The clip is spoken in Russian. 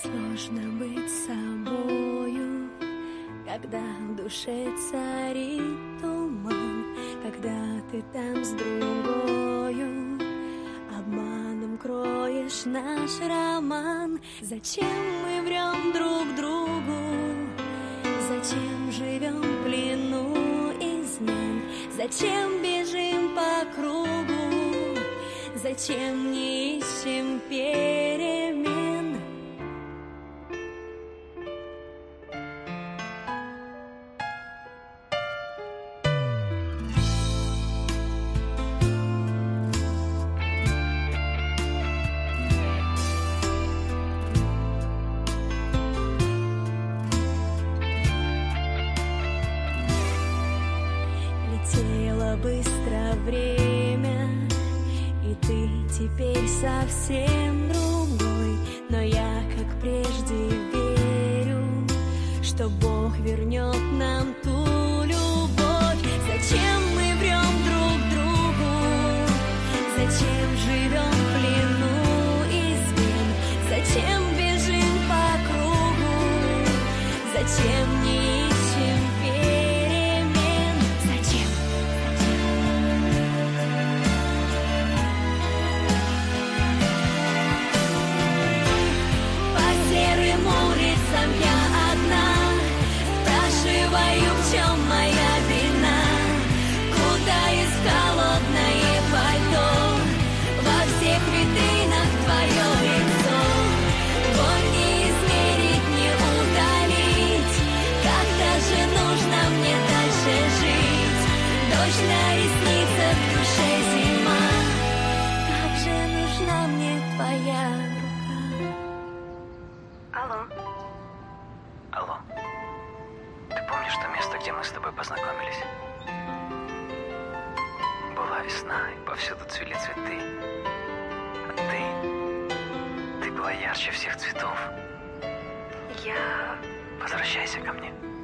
Сложно быть собою, когда в душе царит туман, когда ты там с другою, обманом кроешь наш роман. Зачем мы врем друг другу? Зачем живем в плену измен? Зачем бежим по кругу? Зачем не ищем перемен? Летело быстро время, и ты теперь совсем другой. Но я, как прежде, верю, что Бог вернет нам ту любовь. Зачем мы врем друг другу? Зачем живем в плену измен? Зачем бежим по кругу? Зачем не ищем перемен? Зачем? По серым улицам я одна, спрашиваю, в чем моя вина. Куда из холодное пальто? Во всех витринах твое лицо. Боль не измерить, не удалить. Как-то же нужно мне дальше жить. Дождь на ресницах, в душе зима. Как же нужна мне твоя рука. Алло. Алло. Ты помнишь то место, где мы с тобой познакомились? Была весна, и повсюду цвели цветы. А ты была ярче всех цветов. Я... Возвращайся ко мне.